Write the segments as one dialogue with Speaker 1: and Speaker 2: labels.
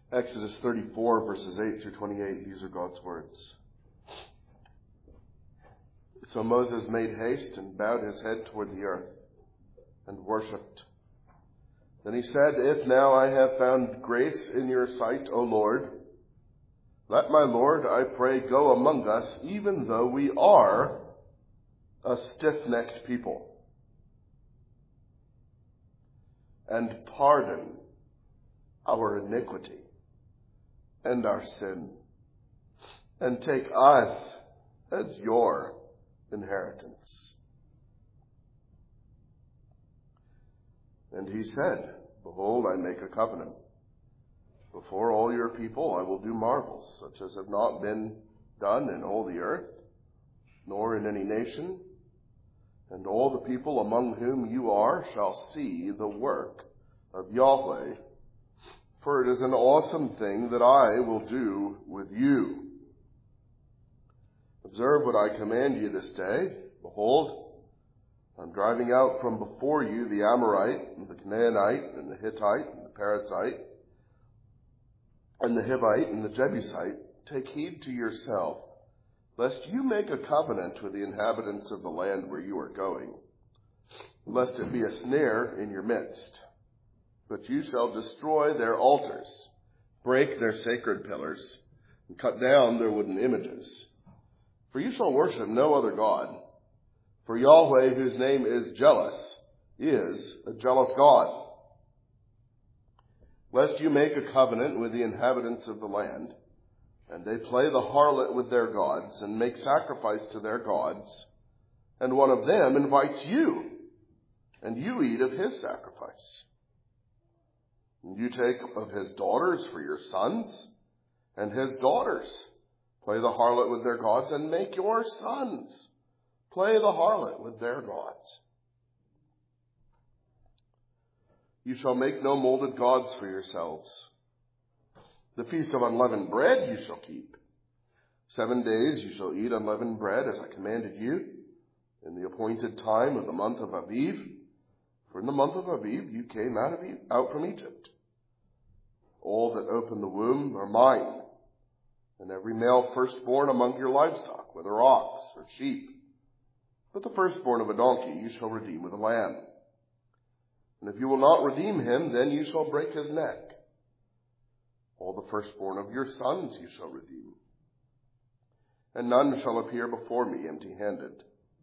Speaker 1: Exodus 34, verses 8 through 28, these are God's words. So Moses made haste and bowed his head toward the earth and worshipped. Then he said, "If now I have found grace in your sight, O Lord, let my Lord, I pray, go among us, even though we are a stiff-necked people, and pardon our iniquity and our sin, and take us as your inheritance." And he said, "Behold, I make a covenant. Before all your people I will do marvels, such as have not been done in all the earth, nor in any nation. And all the people among whom you are shall see the work of Yahweh. For it is an awesome thing that I will do with you. Observe what I command you this day. Behold, I'm driving out from before you the Amorite, and the Canaanite, and the Hittite, and the Perizzite, and the Hivite, and the Jebusite. Take heed to yourself, lest you make a covenant with the inhabitants of the land where you are going, lest it be a snare in your midst. But you shall destroy their altars, break their sacred pillars, and cut down their wooden images. For you shall worship no other God. For Yahweh, whose name is jealous, is a jealous God. Lest you make a covenant with the inhabitants of the land, and they play the harlot with their gods, and make sacrifice to their gods, and one of them invites you, and you eat of his sacrifice. And you take of his daughters for your sons, and his daughters play the harlot with their gods, and make your sons play the harlot with their gods. You shall make no molded gods for yourselves. The feast of unleavened bread you shall keep. 7 days you shall eat unleavened bread, as I commanded you, in the appointed time of the month of Aviv. For in the month of Aviv you came out from Egypt. All that open the womb are mine, and every male firstborn among your livestock, whether ox or sheep. But the firstborn of a donkey you shall redeem with a lamb. And if you will not redeem him, then you shall break his neck. All the firstborn of your sons you shall redeem. And none shall appear before me empty-handed.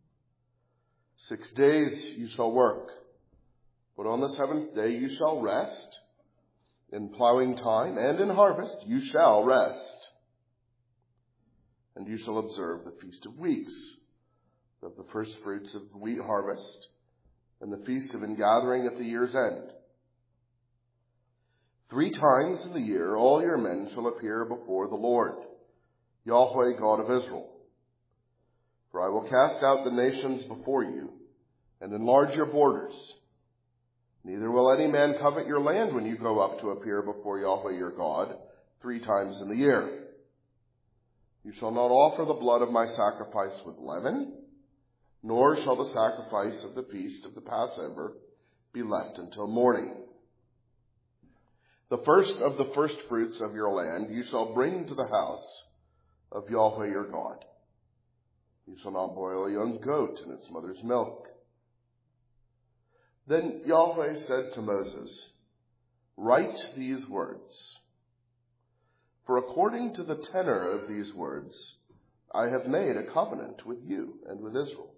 Speaker 1: 6 days you shall work, but on the 7th day you shall rest. In plowing time and in harvest you shall rest. And you shall observe the Feast of Weeks, of the first fruits of the wheat harvest, and the Feast of Ingathering at the year's end. 3 times in the year all your men shall appear before the Lord, Yahweh God of Israel. For I will cast out the nations before you, and enlarge your borders. Neither will any man covet your land when you go up to appear before Yahweh your God 3 times in the year. You shall not offer the blood of my sacrifice with leaven, nor shall the sacrifice of the feast of the Passover be left until morning. The first of the first fruits of your land you shall bring to the house of Yahweh your God. You shall not boil a young goat in its mother's milk. Then Yahweh said to Moses, "Write these words. For according to the tenor of these words, I have made a covenant with you and with Israel."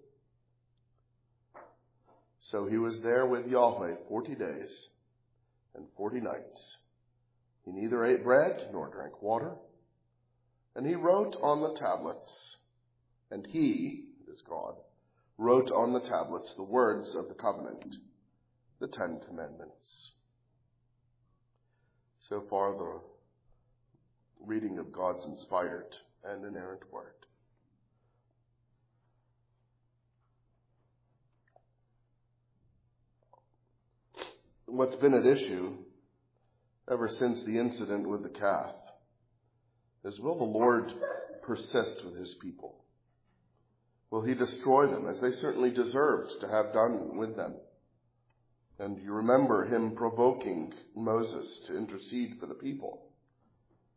Speaker 1: So he was there with Yahweh 40 days and 40 nights. He neither ate bread nor drank water. And he wrote on the tablets, and he, it is God, wrote on the tablets the words of the covenant, the 10 Commandments. So far, the reading of God's inspired and inerrant word. What's been at issue ever since the incident with the calf is, will the Lord persist with his people? Will he destroy them, as they certainly deserved to have done with them? And you remember him provoking Moses to intercede for the people.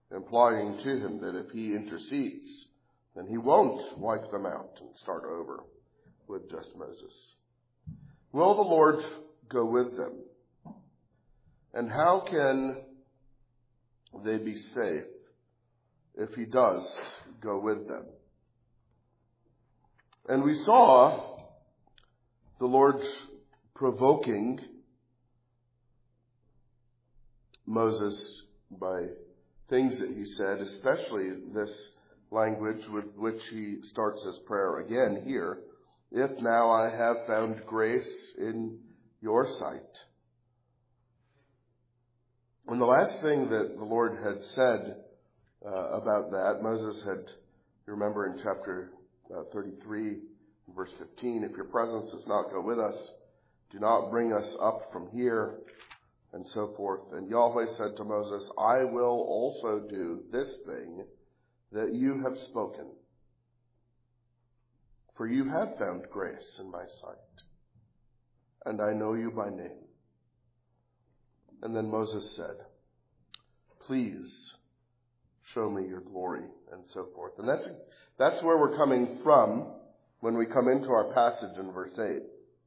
Speaker 1: implying to him that if he intercedes, then he won't wipe them out and start over with just Moses. Will the Lord go with them? And how can they be safe if he does go with them? And we saw the Lord provoking Moses by things that he said, especially this language with which he starts his prayer again here. If now I have found grace in your sight. And the last thing that the Lord had said about that, Moses had, you remember in chapter 33, verse 15, if your presence does not go with us, do not bring us up from here, and so forth. And Yahweh said to Moses, I will also do this thing that you have spoken, for you have found grace in my sight, and I know you by name. And then Moses said, please show me your glory, and so forth. And that's where we're coming from when we come into our passage in verse 8.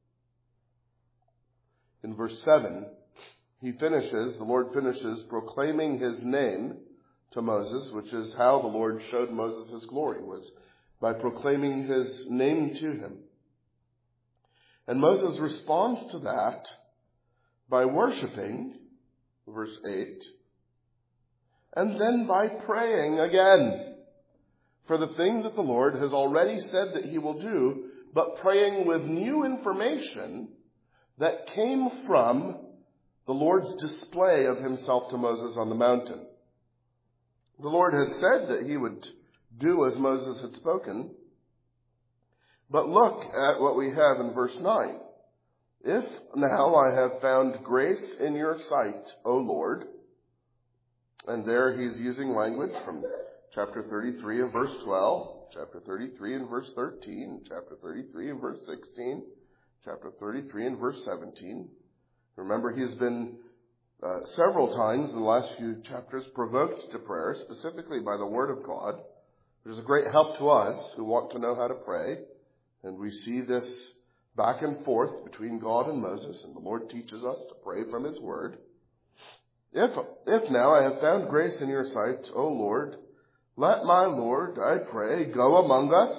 Speaker 1: In verse 7, the Lord finishes proclaiming his name to Moses, which is how the Lord showed Moses his glory, was by proclaiming his name to him. And Moses responds to that by worshiping, verse 8, and then by praying again for the thing that the Lord has already said that he will do, but praying with new information that came from the Lord's display of himself to Moses on the mountain. The Lord had said that he would do as Moses had spoken, but look at what we have in verse 9. If now I have found grace in your sight, O Lord, and there he's using language from chapter 33 and verse 12, chapter 33 and verse 13, chapter 33 and verse 16, chapter 33 and verse 17. Remember, he's been several times in the last few chapters provoked to prayer, specifically by the Word of God, which is a great help to us who want to know how to pray. And we see this back and forth between God and Moses, and the Lord teaches us to pray from his Word. If now I have found grace in your sight, O Lord, let my Lord, I pray, go among us,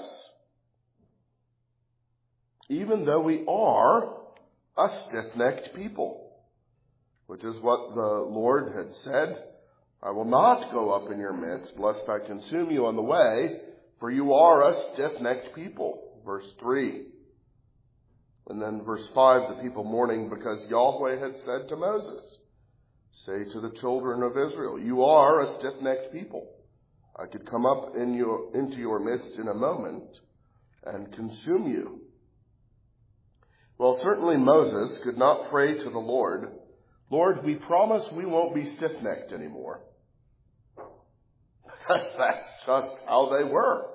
Speaker 1: even though we are a stiff-necked people, which is what the Lord had said. I will not go up in your midst, lest I consume you on the way, for you are a stiff-necked people. Verse 3. And then verse 5, the people mourning because Yahweh had said to Moses, say to the children of Israel, you are a stiff-necked people. I could come up into your midst in a moment and consume you. Well, certainly Moses could not pray to the Lord, Lord, we promise we won't be stiff-necked anymore. Because that's just how they were.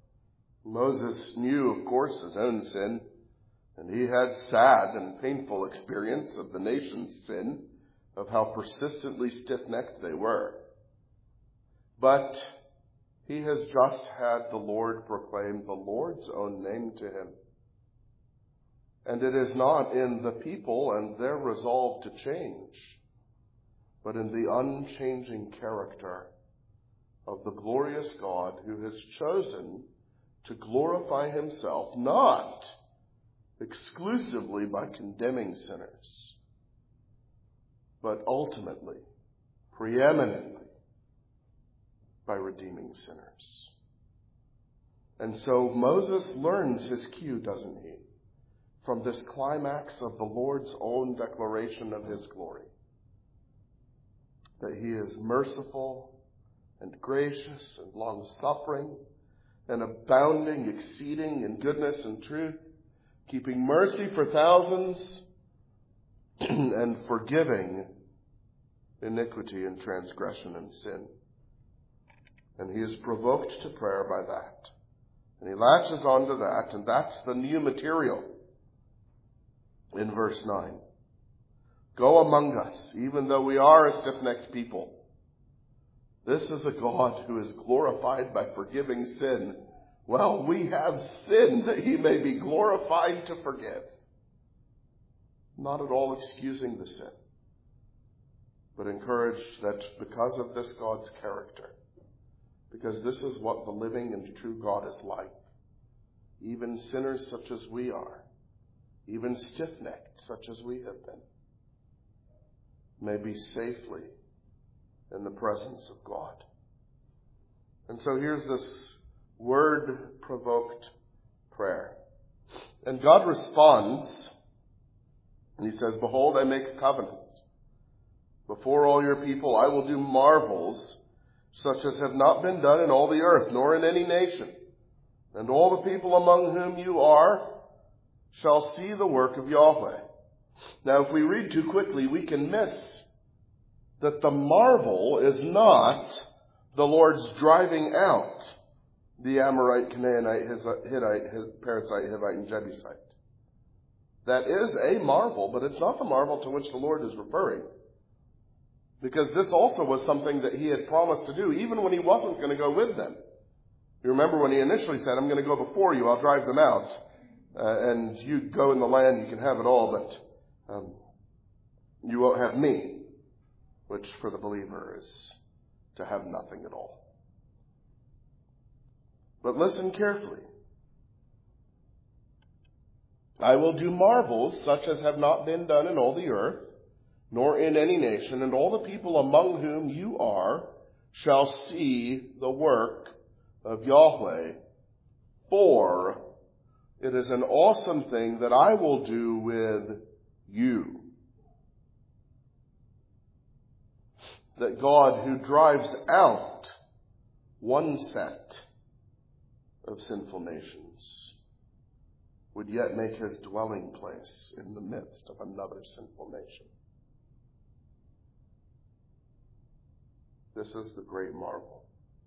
Speaker 1: Moses knew, of course, his own sin, and he had sad and painful experience of the nation's sin, of how persistently stiff-necked they were. But he has just had the Lord proclaim the Lord's own name to him. And it is not in the people and their resolve to change, but in the unchanging character of the glorious God who has chosen to glorify himself, not exclusively by condemning sinners, but ultimately, preeminently, by redeeming sinners. And so Moses learns his cue, doesn't he, from this climax of the Lord's own declaration of his glory. That he is merciful and gracious and long-suffering and abounding, exceeding in goodness and truth, keeping mercy for thousands and forgiving iniquity and transgression and sin. And he is provoked to prayer by that. And he latches onto that, and that's the new material in verse 9. Go among us, even though we are a stiff-necked people. This is a God who is glorified by forgiving sin. Well, we have sinned that he may be glorified to forgive. Not at all excusing the sin, but encouraged that because of this God's character, because this is what the living and true God is like, even sinners such as we are, even stiff-necked such as we have been, may be safely in the presence of God. And so here's this word-provoked prayer. And God responds, and he says, "Behold, I make a covenant. Before all your people I will do marvels such as have not been done in all the earth, nor in any nation. And all the people among whom you are shall see the work of Yahweh." Now, if we read too quickly, we can miss that the marvel is not the Lord's driving out the Amorite, Canaanite, Hittite, Perizzite, Hivite, and Jebusite. That is a marvel, but it's not the marvel to which the Lord is referring. Because this also was something that he had promised to do, even when he wasn't going to go with them. You remember when he initially said, "I'm going to go before you, I'll drive them out, and you go in the land, you can have it all, but you won't have me," which for the believer is to have nothing at all. But listen carefully. "I will do marvels such as have not been done in all the earth, nor in any nation, and all the people among whom you are shall see the work of Yahweh, for it is an awesome thing that I will do with you." That God, who drives out one set of sinful nations, would yet make his dwelling place in the midst of another sinful nation. This is the great marvel.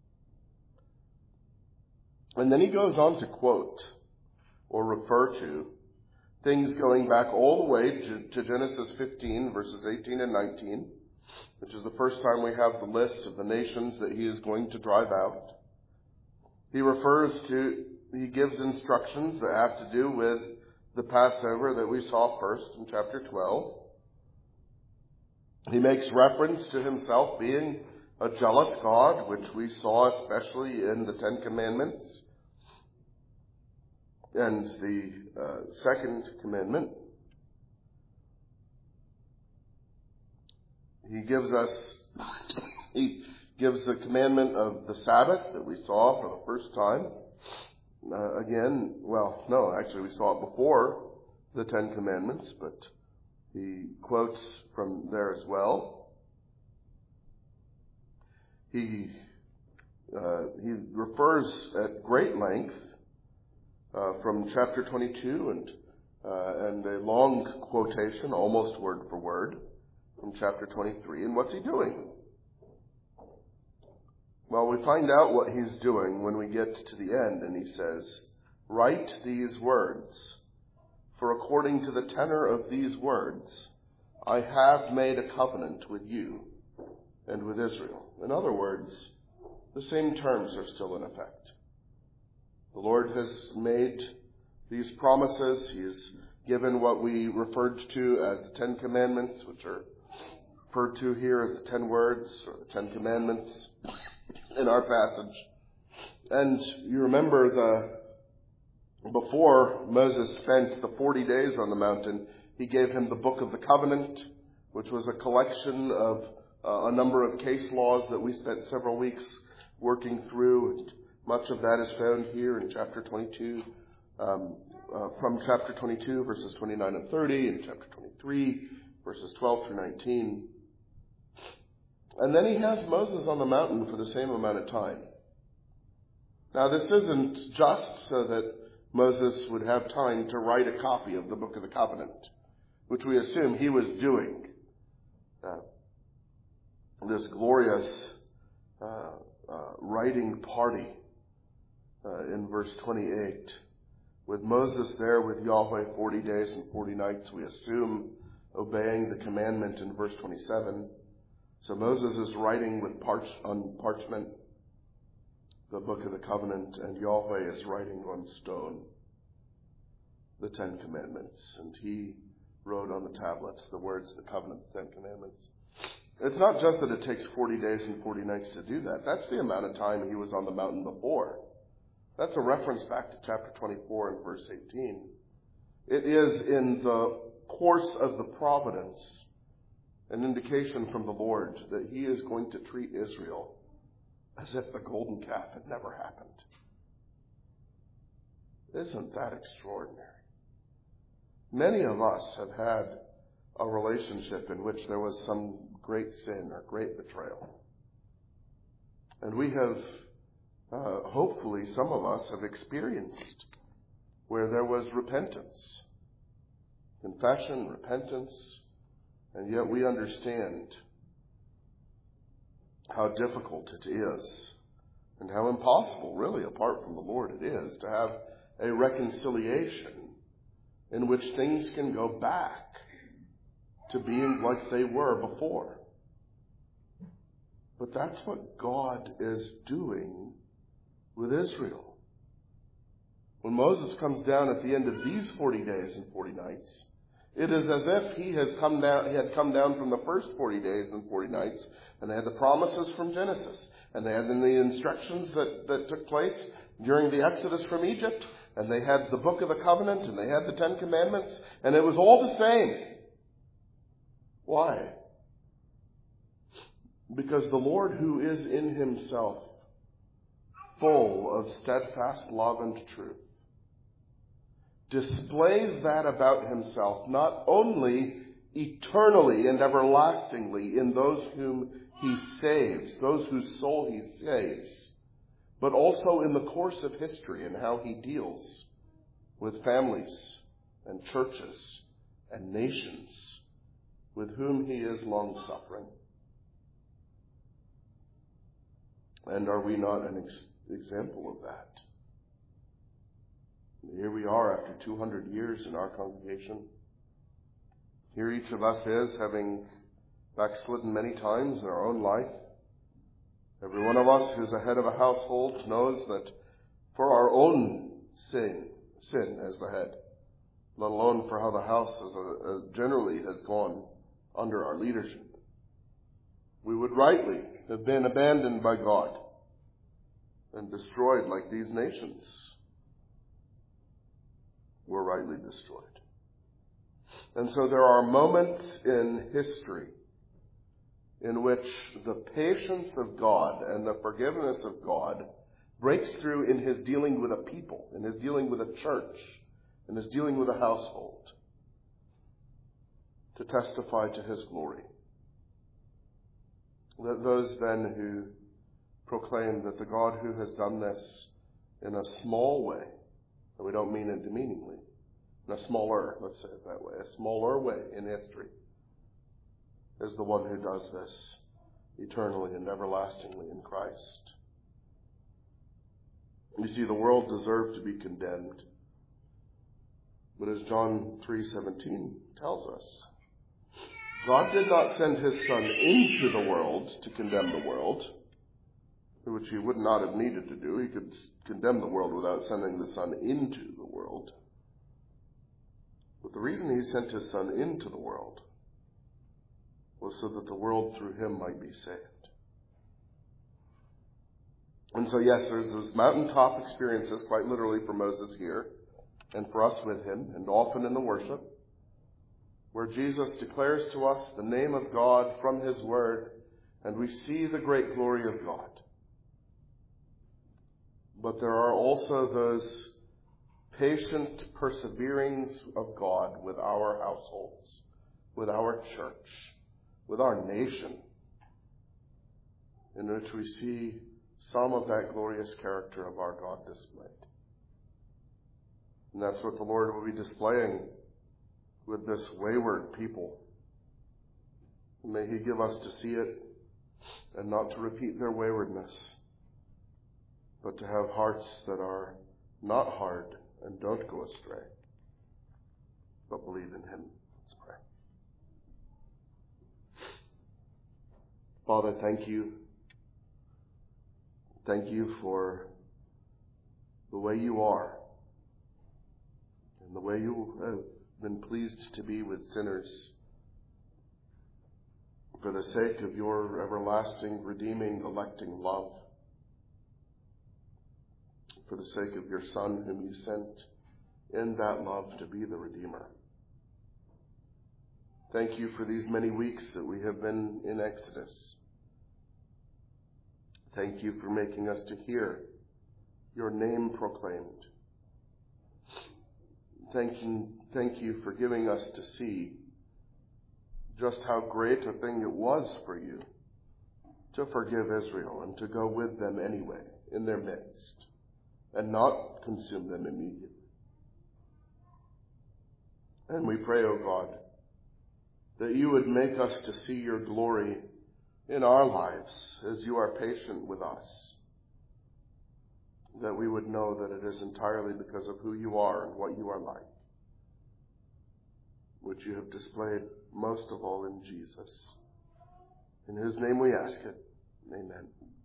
Speaker 1: And then he goes on to quote or refer to things going back all the way to Genesis 15, verses 18 and 19, which is the first time we have the list of the nations that he is going to drive out. He gives instructions that have to do with the Passover that we saw first in chapter 12. He makes reference to himself being a jealous God, which we saw especially in the Ten Commandments and the second commandment. He gives the commandment of the Sabbath that we saw for the first time. We saw it before the Ten Commandments, but he quotes from there as well. He refers at great length from chapter 22 and a long quotation, almost word for word, from chapter 23. And what's he doing? Well, we find out what he's doing when we get to the end, and he says, "Write these words, for according to the tenor of these words, I have made a covenant with you and with Israel." In other words, the same terms are still in effect. The Lord has made these promises. He has given what we referred to as the Ten Commandments, which are referred to here as the 10 words or the 10 Commandments in our passage. And you remember before Moses spent the 40 days on the mountain, he gave him the Book of the Covenant, which was a collection of a number of case laws that we spent several weeks working through. And much of that is found here in chapter 22, from chapter 22, verses 29 and 30, and chapter 23, verses 12 through 19. And then he has Moses on the mountain for the same amount of time. Now, this isn't just so that Moses would have time to write a copy of the Book of the Covenant, which we assume he was doing. This glorious writing party in verse 28, with Moses there with Yahweh 40 days and 40 nights, we assume obeying the commandment in verse 27, So Moses is writing on parchment the book of the covenant, and Yahweh is writing on stone the Ten Commandments. And he wrote on the tablets the words of the covenant, the Ten Commandments. It's not just that it takes 40 days and 40 nights to do that. That's the amount of time he was on the mountain before. That's a reference back to chapter 24 and verse 18. It is in the course of the providence an indication from the Lord that he is going to treat Israel as if the golden calf had never happened. Isn't that extraordinary? Many of us have had a relationship in which there was some great sin or great betrayal. And we have, hopefully some of us have experienced where there was repentance, confession, repentance, and yet we understand how difficult it is and how impossible, really, apart from the Lord, it is to have a reconciliation in which things can go back to being like they were before. But that's what God is doing with Israel. When Moses comes down at the end of these 40 days and 40 nights, it is as if he had come down from the first 40 days and 40 nights, and they had the promises from Genesis, and they had the instructions that took place during the Exodus from Egypt, and they had the book of the covenant, and they had the Ten Commandments, and it was all the same. Why? Because the Lord, who is in himself full of steadfast love and truth, displays that about himself not only eternally and everlastingly in those whom he saves, those whose soul he saves, but also in the course of history and how he deals with families and churches and nations with whom he is long-suffering. And are we not an example of that? Here we are after 200 years in our congregation. Here each of us is, having backslidden many times in our own life. Every one of us who's a head of a household knows that for our own sin as the head, let alone for how the house generally has gone under our leadership, we would rightly have been abandoned by God and destroyed like these nations were rightly destroyed. And so there are moments in history in which the patience of God and the forgiveness of God breaks through in his dealing with a people, in his dealing with a church, in his dealing with a household, to testify to his glory. That those then who proclaim that the God who has done this in a small way, and we don't mean it demeaningly, in a smaller, let's say it that way, a smaller way in history, is the one who does this eternally and everlastingly in Christ. You see, the world deserved to be condemned. But as John 3:17 tells us, God did not send his Son into the world to condemn the world, which he would not have needed to do. He could condemn the world without sending the Son into the world. But the reason he sent his Son into the world was so that the world through him might be saved. And so yes, there's those mountaintop experiences, quite literally for Moses here, and for us with him, and often in the worship, where Jesus declares to us the name of God from his word, and we see the great glory of God. But there are also those patient perseverings of God with our households, with our church, with our nation, in which we see some of that glorious character of our God displayed. And that's what the Lord will be displaying with this wayward people. May he give us to see it and not to repeat their waywardness, but to have hearts that are not hard and don't go astray, but believe in him. Let's pray. Father, thank you. Thank you for the way you are and the way you have been pleased to be with sinners for the sake of your everlasting, redeeming, electing love, for the sake of your Son whom you sent in that love to be the Redeemer. Thank you for these many weeks that we have been in Exodus. Thank you for making us to hear your name proclaimed. Thank you for giving us to see just how great a thing it was for you to forgive Israel and to go with them anyway in their midst and not consume them immediately. And we pray, O God, that you would make us to see your glory in our lives as you are patient with us, that we would know that it is entirely because of who you are and what you are like, which you have displayed most of all in Jesus. In his name we ask it. Amen.